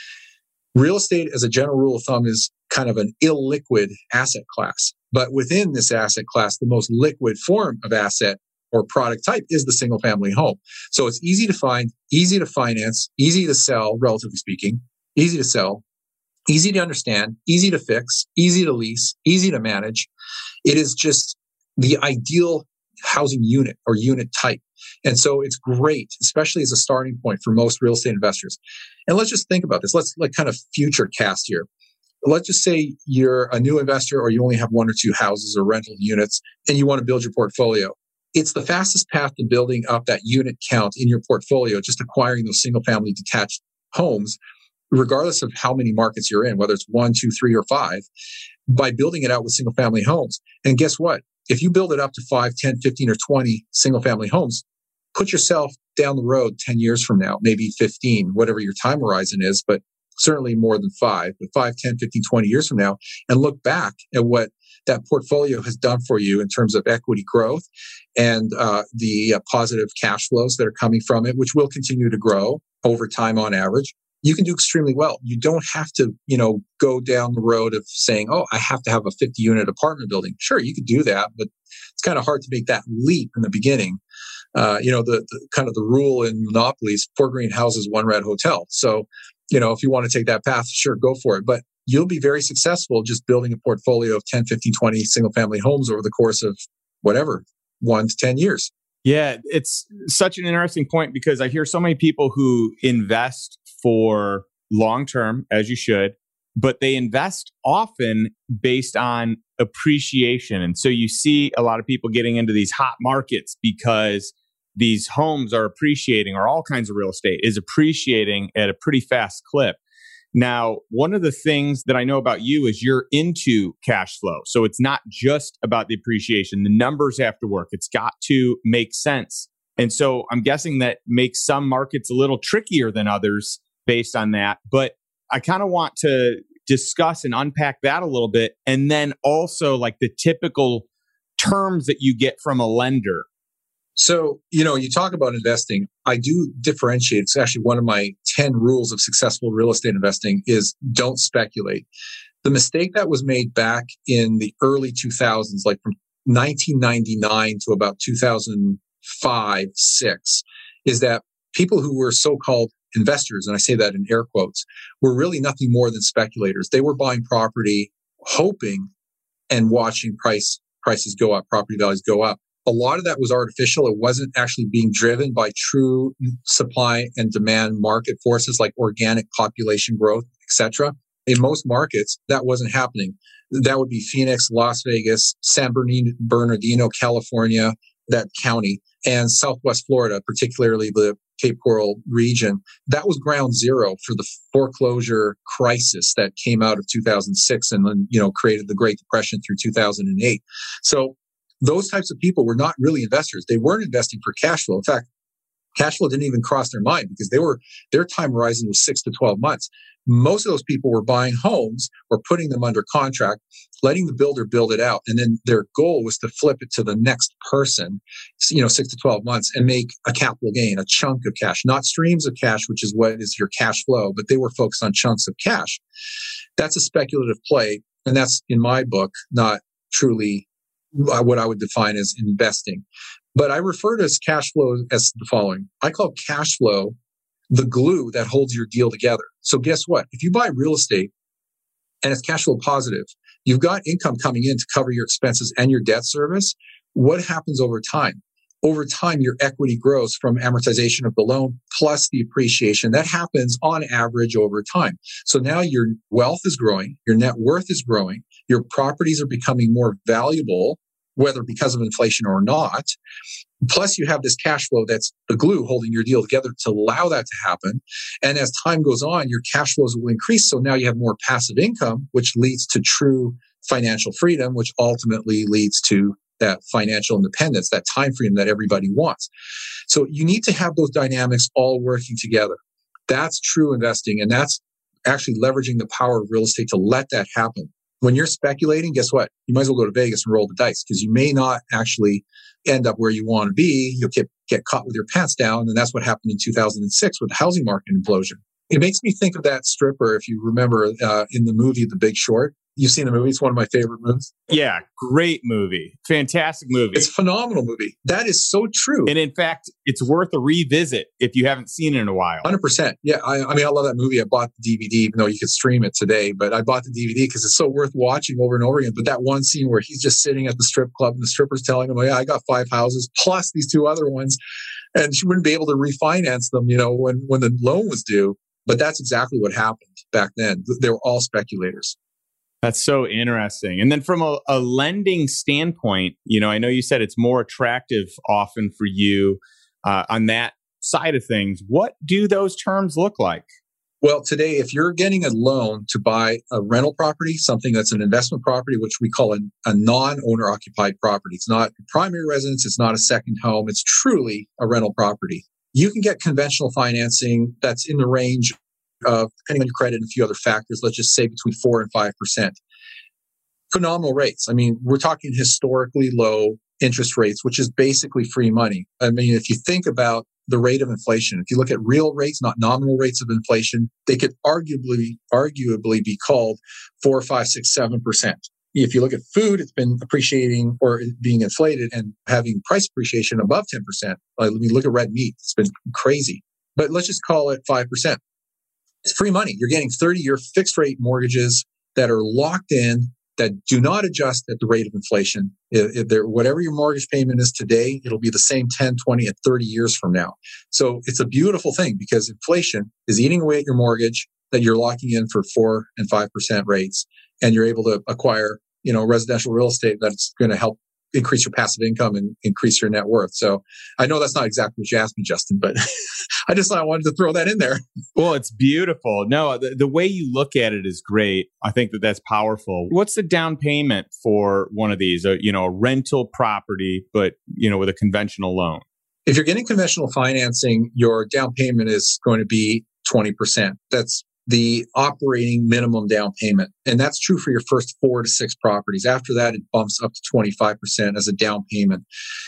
Real estate, as a general rule of thumb, is kind of an illiquid asset class. But within this asset class, the most liquid form of asset or product type is the single family home. So it's easy to find, easy to finance, easy to sell, relatively speaking, easy to sell, easy to understand, easy to fix, easy to lease, easy to manage. It is just the ideal housing unit or unit type. And so it's great, especially as a starting point for most real estate investors. And let's just think about this. Let's like kind of future cast here. Let's just say you're a new investor or you only have one or two houses or rental units and you want to build your portfolio. It's the fastest path to building up that unit count in your portfolio, just acquiring those single family detached homes, regardless of how many markets you're in, whether it's one, two, three, or five, by building it out with single family homes. And guess what? If you build it up to five, ten, fifteen, or twenty single family homes, put yourself down the road ten years from now, maybe fifteen, whatever your time horizon is, but certainly more than five, but five, ten, fifteen, twenty years from now, and look back at what that portfolio has done for you in terms of equity growth and uh, the uh, positive cash flows that are coming from it, which will continue to grow over time on average. You can do extremely well. You don't have to, you know, go down the road of saying, oh, I have to have a fifty unit apartment building. Sure, you could do that, but it's kind of hard to make that leap in the beginning. Uh, you know, the, the kind of the rule in monopolies, four green houses, one red hotel. So, you know, if you want to take that path, sure, go for it. But you'll be very successful just building a portfolio of ten, fifteen, twenty single family homes over the course of whatever, one to ten years. Yeah, it's such an interesting point because I hear so many people who invest for long term, as you should, but they invest often based on appreciation. And so you see a lot of people getting into these hot markets because these homes are appreciating, or all kinds of real estate is appreciating at a pretty fast clip. Now, one of the things that I know about you is you're into cash flow. So it's not just about the appreciation. The numbers have to work. It's got to make sense. And so I'm guessing that makes some markets a little trickier than others based on that. But I kind of want to discuss and unpack that a little bit. And then also like the typical terms that you get from a lender. So, you know, you talk about investing. I do differentiate. It's actually one of my ten rules of successful real estate investing is don't speculate. The mistake that was made back in the early two thousands, like from nineteen ninety-nine to about two thousand five, six, is that people who were so-called investors, and I say that in air quotes, were really nothing more than speculators. They were buying property, hoping and watching price prices go up, property values go up. A lot of that was artificial. It wasn't actually being driven by true supply and demand market forces like organic population growth, et cetera. In most markets, that wasn't happening. That would be Phoenix, Las Vegas, San Bernardino, California, that county, and Southwest Florida, particularly the Cape Coral region. That was ground zero for the foreclosure crisis that came out of two thousand six and then, you know, created the Great Depression through two thousand eight. So those types of people were not really investors. They weren't investing for cash flow. In fact, cash flow didn't even cross their mind because they were, their time horizon was six to twelve months. Most of those people were buying homes or putting them under contract, letting the builder build it out. And then their goal was to flip it to the next person, you know, six to twelve months and make a capital gain, a chunk of cash, not streams of cash, which is what is your cash flow, but they were focused on chunks of cash. That's a speculative play. And that's, in my book, not truly what I would define as investing. But I refer to as cash flow as the following. I call cash flow the glue that holds your deal together. So guess what? If you buy real estate and it's cash flow positive, you've got income coming in to cover your expenses and your debt service. What happens over time? Over time, your equity grows from amortization of the loan plus the appreciation. That happens on average over time. So now your wealth is growing, your net worth is growing, your properties are becoming more valuable, whether because of inflation or not. Plus, you have this cash flow that's the glue holding your deal together to allow that to happen. And as time goes on, your cash flows will increase. So now you have more passive income, which leads to true financial freedom, which ultimately leads to that financial independence, that time freedom that everybody wants. So you need to have those dynamics all working together. That's true investing. And that's actually leveraging the power of real estate to let that happen. When you're speculating, guess what? You might as well go to Vegas and roll the dice because you may not actually end up where you want to be. You'll get, get caught with your pants down. And that's what happened in two thousand six with the housing market implosion. It makes me think of that stripper, if you remember, uh, in the movie The Big Short. You've seen the movie. It's one of my favorite movies. Yeah, great movie. Fantastic movie. It's a phenomenal movie. That is so true. And in fact, it's worth a revisit if you haven't seen it in a while. one hundred percent. Yeah, I, I mean, I love that movie. I bought the D V D, even though you could stream it today. But I bought the D V D because it's so worth watching over and over again. But that one scene where he's just sitting at the strip club and the stripper's telling him, oh, yeah, I got five houses plus these two other ones. And she wouldn't be able to refinance them, you know, when, when the loan was due. But that's exactly what happened back then. They were all speculators. That's so interesting. And then from a, a lending standpoint, you know, I know you said it's more attractive often for you uh, on that side of things. What do those terms look like? Well, today, if you're getting a loan to buy a rental property, something that's an investment property, which we call a, a non-owner occupied property, it's not a primary residence, it's not a second home, it's truly a rental property. You can get conventional financing that's in the range of, depending on your credit and a few other factors, let's just say between four and five percent. Phenomenal rates. I mean, we're talking historically low interest rates, which is basically free money. I mean, if you think about the rate of inflation, if you look at real rates, not nominal rates of inflation, they could arguably, arguably be called four, five, six, seven percent. If you look at food, it's been appreciating or being inflated and having price appreciation above ten percent. Like, when you look at red meat, it's been crazy. But let's just call it five percent. It's free money. You're getting thirty-year fixed rate mortgages that are locked in, that do not adjust at the rate of inflation. If, if there, whatever your mortgage payment is today, it'll be the same ten, twenty, and thirty years from now. So it's a beautiful thing because inflation is eating away at your mortgage that you're locking in for four and five percent rates. And you're able to acquire, you know, residential real estate that's going to help increase your passive income and increase your net worth. So I know that's not exactly what you asked me, Justin, but I just I wanted to throw that in there. Well, it's beautiful. No, the, the way you look at it is great. I think that that's powerful. What's the down payment for one of these? A, you know, a rental property, but, you know, with a conventional loan? If you're getting conventional financing, your down payment is going to be twenty percent. That's the operating minimum down payment. And that's true for your first four to six properties. After that, it bumps up to twenty-five percent as a down payment.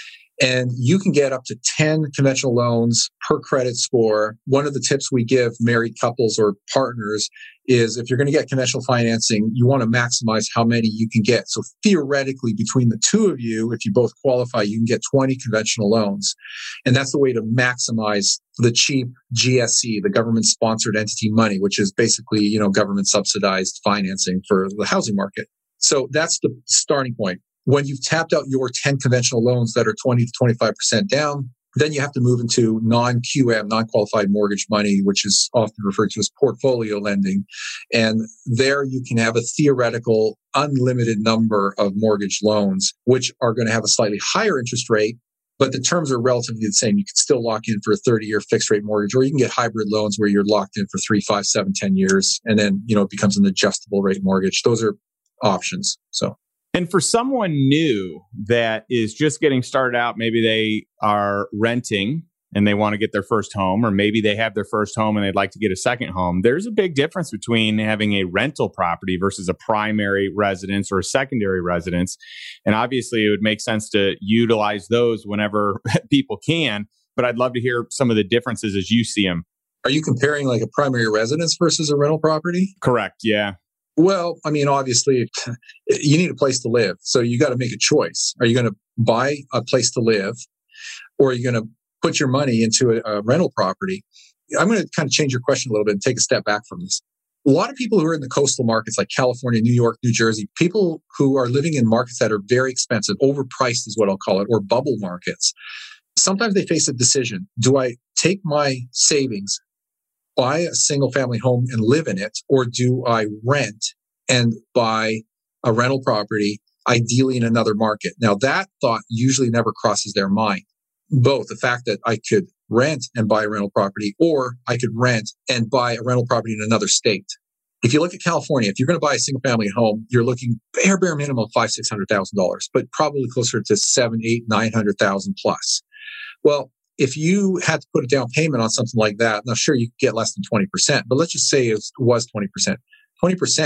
And you can get up to ten conventional loans per credit score. One of the tips we give married couples or partners is if you're going to get conventional financing, you want to maximize how many you can get. So theoretically, between the two of you, if you both qualify, you can get twenty conventional loans. And that's the way to maximize the cheap G S C, the government-sponsored entity money, which is basically, you know, government-subsidized financing for the housing market. So that's the starting point. When you've tapped out your ten conventional loans that are twenty to twenty-five percent down, then you have to move into non-Q M, non-qualified mortgage money, which is often referred to as portfolio lending. And there you can have a theoretical unlimited number of mortgage loans, which are going to have a slightly higher interest rate, but the terms are relatively the same. You can still lock in for a thirty-year fixed rate mortgage, or you can get hybrid loans where you're locked in for three, five, seven, ten years, and then, you know, it becomes an adjustable rate mortgage. Those are options. So. And for someone new that is just getting started out, maybe they are renting and they want to get their first home, or maybe they have their first home and they'd like to get a second home. There's a big difference between having a rental property versus a primary residence or a secondary residence. And obviously, it would make sense to utilize those whenever people can. But I'd love to hear some of the differences as you see them. Are you comparing like a primary residence versus a rental property? Correct. Yeah. Well, I mean, obviously, you need a place to live. So you got to make a choice. Are you going to buy a place to live, or are you going to put your money into a, a rental property? I'm going to kind of change your question a little bit and take a step back from this. A lot of people who are in the coastal markets like California, New York, New Jersey, people who are living in markets that are very expensive, overpriced is what I'll call it, or bubble markets. Sometimes they face a decision. Do I take my savings, buy a single family home and live in it, or do I rent and buy a rental property, ideally in another market? Now, that thought usually never crosses their mind. Both the fact that I could rent and buy a rental property, or I could rent and buy a rental property in another state. If you look at California, if you're going to buy a single family home, you're looking bare, bare minimum of five, six hundred thousand dollars, but probably closer to seven, eight, nine hundred thousand plus. Well, if you had to put a down payment on something like that, now sure, you could get less than twenty percent, but let's just say it was twenty percent. twenty percent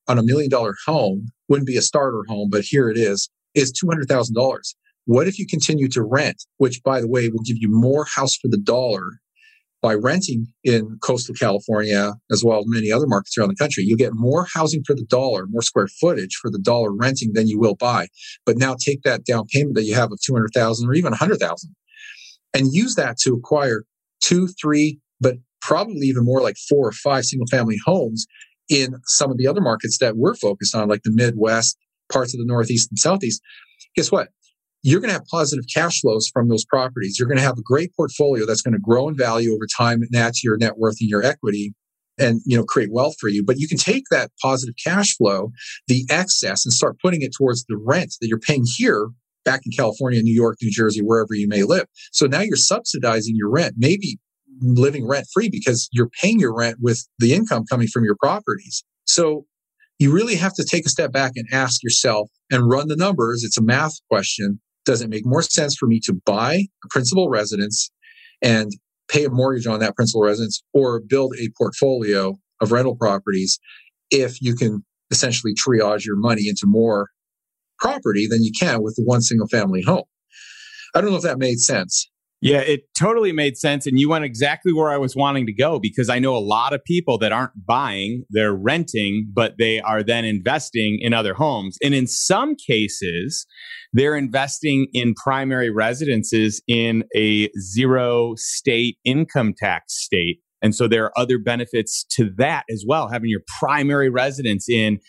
on a million dollar home, wouldn't be a starter home, but here it is, is two hundred thousand dollars. What if you continue to rent, which, by the way, will give you more house for the dollar by renting in coastal California, as well as many other markets around the country? You get more housing for the dollar, more square footage for the dollar renting than you will buy. But now take that down payment that you have of two hundred thousand dollars or even one hundred thousand dollars and use that to acquire two, three, but probably even more like four or five single family homes in some of the other markets that we're focused on, like the Midwest, parts of the Northeast and Southeast. Guess what? You're going to have positive cash flows from those properties. You're going to have a great portfolio that's going to grow in value over time and add to your net worth and your equity and, you know, create wealth for you. But you can take that positive cash flow, the excess, and start putting it towards the rent that you're paying here back in California, New York, New Jersey, wherever you may live. So now you're subsidizing your rent, maybe living rent free because you're paying your rent with the income coming from your properties. So you really have to take a step back and ask yourself and run the numbers. It's a math question. Does it make more sense for me to buy a principal residence and pay a mortgage on that principal residence, or build a portfolio of rental properties if you can essentially triage your money into more property than you can with the one single family home? I don't know if that made sense. Yeah, it totally made sense. And you went exactly where I was wanting to go, because I know a lot of people that aren't buying, they're renting, but they are then investing in other homes. And in some cases, they're investing in primary residences in a zero state income tax state. And so there are other benefits to that as well, having your primary residence in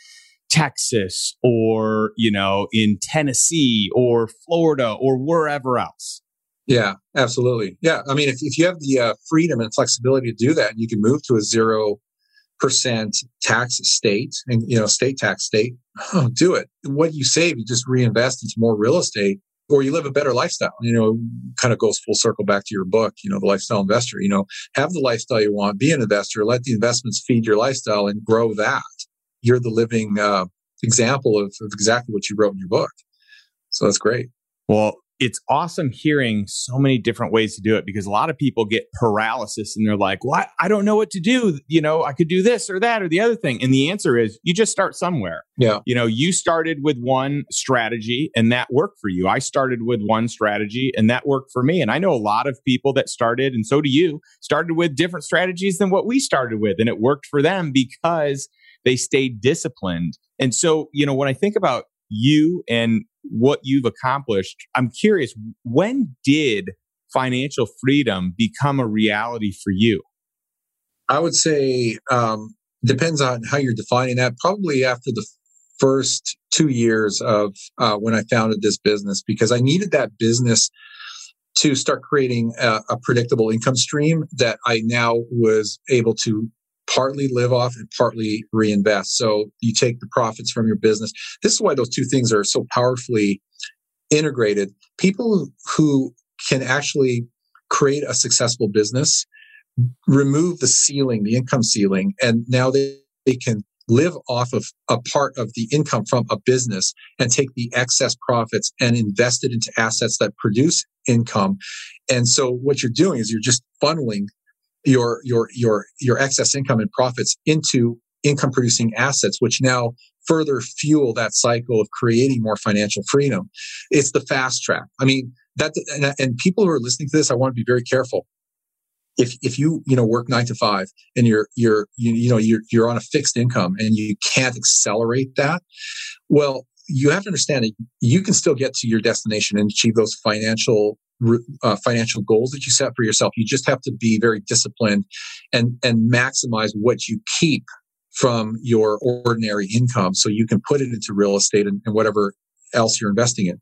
Texas or, you know, in Tennessee or Florida or wherever else. Yeah, absolutely. Yeah. I mean, if, if you have the uh, freedom and flexibility to do that, and you can move to a zero percent tax state and, you know, state tax state, oh, do it. What you save, you just reinvest into more real estate, or you live a better lifestyle. You know, kind of goes full circle back to your book, you know, The Lifestyle Investor. You know, have the lifestyle you want, be an investor, let the investments feed your lifestyle and grow that. You're the living uh, example of, of exactly what you wrote in your book. So that's great. Well, it's awesome hearing so many different ways to do it, because a lot of people get paralysis and they're like, well, I, I don't know what to do. You know, I could do this or that or the other thing. And the answer is you just start somewhere. Yeah. You know, you started with one strategy and that worked for you. I started with one strategy and that worked for me. And I know a lot of people that started, and so do you, started with different strategies than what we started with. And it worked for them because they stayed disciplined. And so, you know, when I think about you and what you've accomplished, I'm curious, when did financial freedom become a reality for you? I would say um, depends on how you're defining that. Probably after the first two years of uh, when I founded this business, because I needed that business to start creating a, a predictable income stream that I now was able to partly live off and partly reinvest. So you take the profits from your business. This is why those two things are so powerfully integrated. People who can actually create a successful business remove the ceiling, the income ceiling, and now they, they can live off of a part of the income from a business and take the excess profits and invest it into assets that produce income. And so what you're doing is you're just funneling your your your your excess income and profits into income producing assets, which now further fuel that cycle of creating more financial freedom. It's the fast track. I mean, that and, and people who are listening to this, I want to be very careful. If if you you know work nine to five and you're you're you, you know you're you're on a fixed income and you can't accelerate that, well, you have to understand that you can still get to your destination and achieve those financial Uh, financial goals that you set for yourself. You just have to be very disciplined and and maximize what you keep from your ordinary income so you can put it into real estate and, and whatever else you're investing in.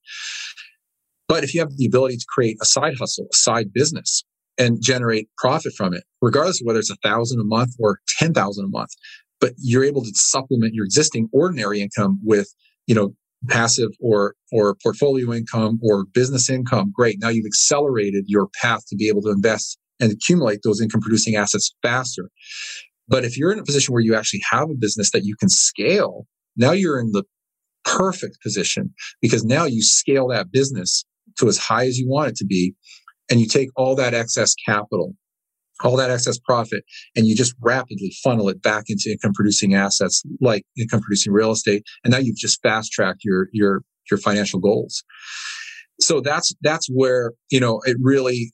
But if you have the ability to create a side hustle, a side business, and generate profit from it, regardless of whether it's a thousand a month or ten thousand a month, but you're able to supplement your existing ordinary income with, you know, passive or or portfolio income or business income, great. Now you've accelerated your path to be able to invest and accumulate those income producing assets faster. But if you're in a position where you actually have a business that you can scale, now you're in the perfect position, because now you scale that business to as high as you want it to be, and you take all that excess capital all that excess profit, and you just rapidly funnel it back into income producing assets like income producing real estate. And now you've just fast tracked your, your, your financial goals. So that's, that's where, you know, it really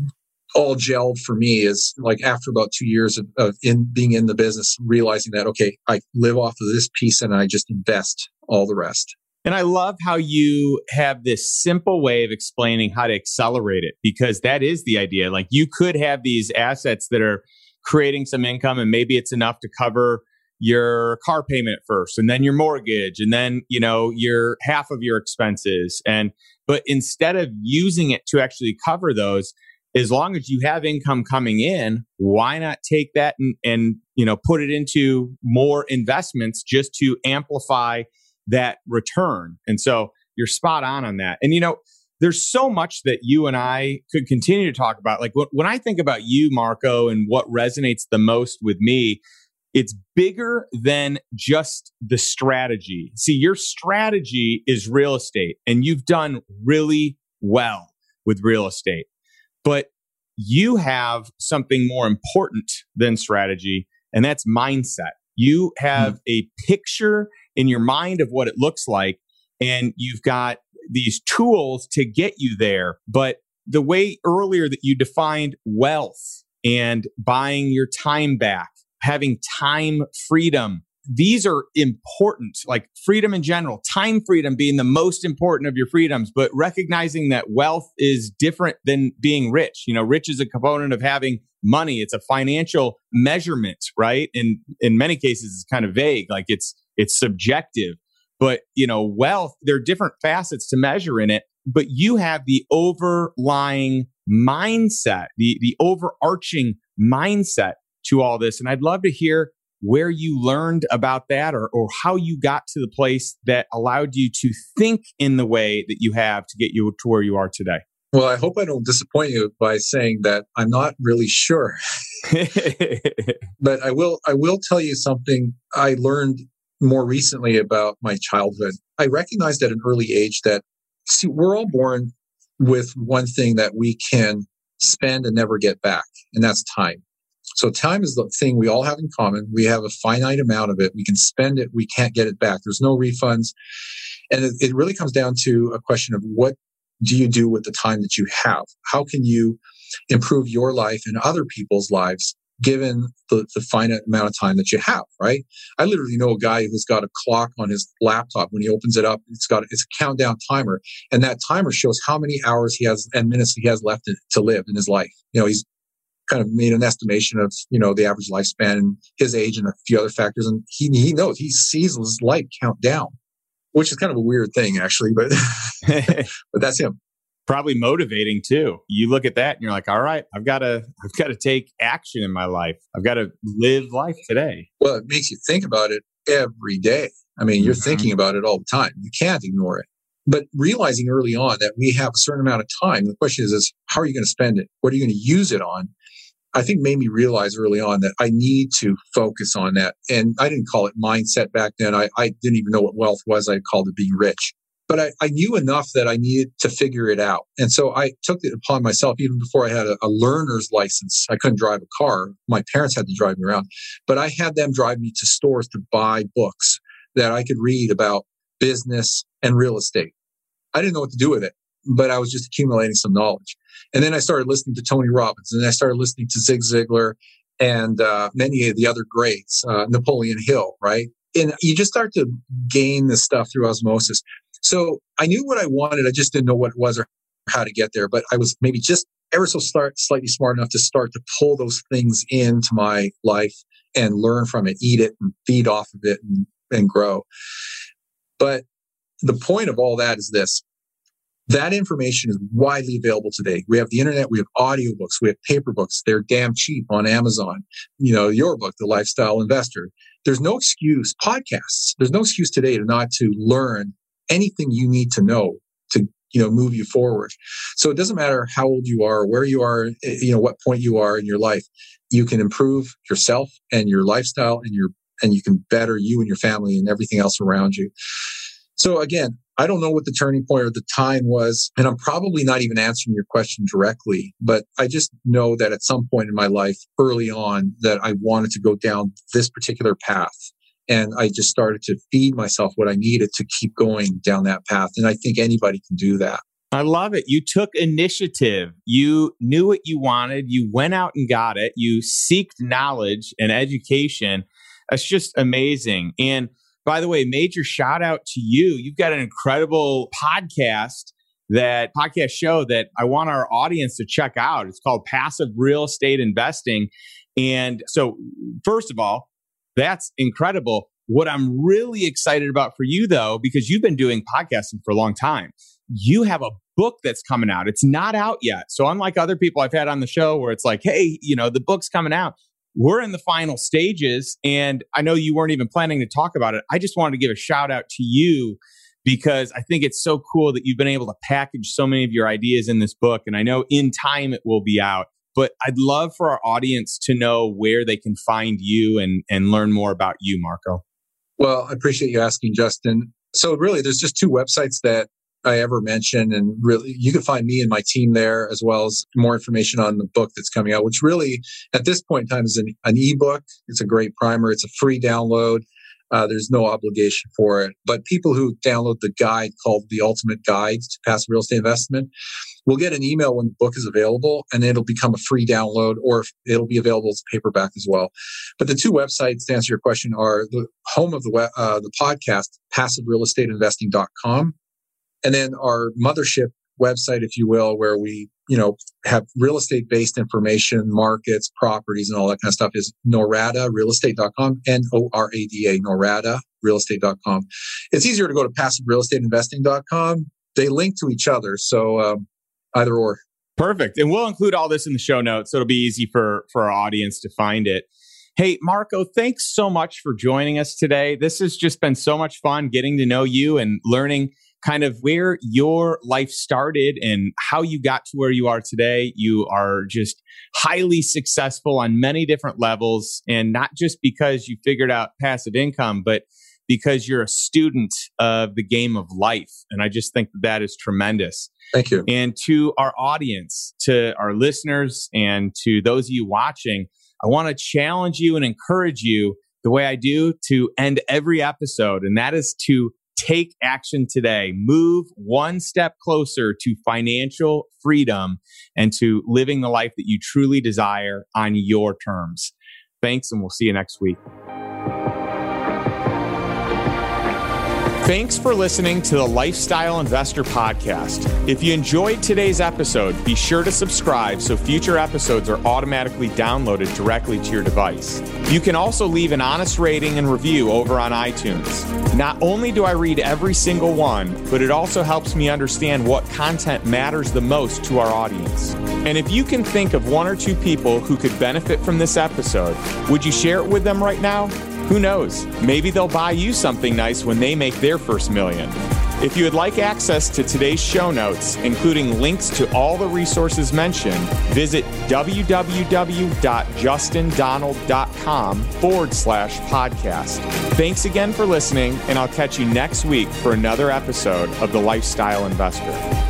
all gelled for me is like after about two years of, of in being in the business, realizing that, okay, I live off of this piece and I just invest all the rest. And I love how you have this simple way of explaining how to accelerate it, because that is the idea. Like you could have these assets that are creating some income, and maybe it's enough to cover your car payment first, and then your mortgage, and then, you know, your half of your expenses. And, but instead of using it to actually cover those, as long as you have income coming in, why not take that and, and, you know, put it into more investments just to amplify that return? And so you're spot on on that. And, you know, there's so much that you and I could continue to talk about. Like when, when I think about you, Marco, and what resonates the most with me, it's bigger than just the strategy. See, your strategy is real estate, and you've done really well with real estate. But you have something more important than strategy, and that's mindset. You have mm. a picture in your mind of what it looks like, and you've got these tools to get you there. But the way earlier that you defined wealth and buying your time back, having time freedom, these are important, like freedom in general, time freedom being the most important of your freedoms, but recognizing that wealth is different than being rich. You know, rich is a component of having money. It's a financial measurement, right? And in many cases, it's kind of vague, like it's it's subjective. But, you know, wealth, there are different facets to measure in it, but you have the overlying mindset, the, the overarching mindset to all this. And I'd love to hear where you learned about that, or, or how you got to the place that allowed you to think in the way that you have to get you to where you are today. Well, I hope I don't disappoint you by saying that I'm not really sure. But I will, I will tell you something I learned more recently about my childhood. I recognized at an early age that, see, we're all born with one thing that we can spend and never get back, and that's time. So time is the thing we all have in common. We have a finite amount of it. We can spend it. We can't get it back. There's no refunds. And it, it really comes down to a question of what do you do with the time that you have? How can you improve your life and other people's lives given the, the finite amount of time that you have, right? I literally know a guy who's got a clock on his laptop. When he opens it up, it's got it's a countdown timer. And that timer shows how many hours he has and minutes he has left to, to live in his life. You know, he's kind of made an estimation of, you know, the average lifespan and his age and a few other factors. And he he knows, he sees his life count down, which is kind of a weird thing, actually, but but that's him. Probably motivating too. You look at that and you're like, all right, I've got to, I've got to take action in my life. I've got to live life today. Well, it makes you think about it every day. I mean, you're mm-hmm. thinking about it all the time. You can't ignore it. But realizing early on that we have a certain amount of time, the question is, is how are you going to spend it? What are you going to use it on? I think made me realize early on that I need to focus on that. And I didn't call it mindset back then. I, I didn't even know what wealth was. I called it being rich. But I, I knew enough that I needed to figure it out. And so I took it upon myself, even before I had a, a learner's license. I couldn't drive a car. My parents had to drive me around. But I had them drive me to stores to buy books that I could read about business and real estate. I didn't know what to do with it, but I was just accumulating some knowledge. And then I started listening to Tony Robbins, and I started listening to Zig Ziglar and uh, many of the other greats, uh, Napoleon Hill, right? And you just start to gain this stuff through osmosis. So I knew what I wanted. I just didn't know what it was or how to get there. But I was maybe just ever so start, slightly smart enough to start to pull those things into my life and learn from it, eat it and feed off of it and, and grow. But the point of all that is this. That information is widely available today. We have the internet, we have audiobooks, we have paper books. They're damn cheap on Amazon. You know, your book, The Lifestyle Investor. There's no excuse, podcasts. There's no excuse today to not to learn anything you need to know to, you know, move you forward. So it doesn't matter how old you are, where you are, you know, what point you are in your life. You can improve yourself and your lifestyle, and your and you can better you and your family and everything else around you. So again, I don't know what the turning point or the time was, and I'm probably not even answering your question directly, but I just know that at some point in my life early on that I wanted to go down this particular path. And I just started to feed myself what I needed to keep going down that path. And I think anybody can do that. I love it. You took initiative. You knew what you wanted. You went out and got it. You seeked knowledge and education. That's just amazing. And by the way, major shout out to you. You've got an incredible podcast, that podcast show that I want our audience to check out. It's called Passive Real Estate Investing. And so first of all, that's incredible. What I'm really excited about for you, though, because you've been doing podcasting for a long time, you have a book that's coming out. It's not out yet. So unlike other people I've had on the show where it's like, hey, you know, the book's coming out, we're in the final stages. And I know you weren't even planning to talk about it. I just wanted to give a shout out to you because I think it's so cool that you've been able to package so many of your ideas in this book. And I know in time it will be out. But I'd love for our audience to know where they can find you and, and learn more about you, Marco. Well, I appreciate you asking, Justin. So really, there's just two websites that I ever mention. And really, you can find me and my team there, as well as more information on the book that's coming out, which really, at this point in time, is an, an ebook. It's a great primer. It's a free download. Uh, there's no obligation for it. But people who download the guide called The Ultimate Guide to Passive Real Estate Investment will get an email when the book is available, and it'll become a free download, or it'll be available as a paperback as well. But the two websites, to answer your question, are the home of the web, uh, the podcast, passive real estate investing dot com, and then our mothership website, if you will, where we, you know, have real estate based information, markets, properties, and all that kind of stuff, is norada real estate dot com, N O R A D A, norada real estate dot com. It's easier to go to passive real estate investing dot com. They link to each other. So um, either or. Perfect. And we'll include all this in the show notes, so it'll be easy for, for our audience to find it. Hey, Marco, thanks so much for joining us today. This has just been so much fun getting to know you and learning kind of where your life started and how you got to where you are today. You are just highly successful on many different levels, and not just because you figured out passive income, but because you're a student of the game of life. And I just think that, that is tremendous. Thank you. And to our audience, to our listeners, and to those of you watching, I want to challenge you and encourage you the way I do to end every episode, and that is to take action today. Move one step closer to financial freedom and to living the life that you truly desire on your terms. Thanks, and we'll see you next week. Thanks for listening to the Lifestyle Investor Podcast. If you enjoyed today's episode, be sure to subscribe so future episodes are automatically downloaded directly to your device. You can also leave an honest rating and review over on iTunes. Not only do I read every single one, but it also helps me understand what content matters the most to our audience. And if you can think of one or two people who could benefit from this episode, would you share it with them right now? Who knows? Maybe they'll buy you something nice when they make their first million. If you would like access to today's show notes, including links to all the resources mentioned, visit www.justindonald.com forward slash podcast. Thanks again for listening, and I'll catch you next week for another episode of The Lifestyle Investor.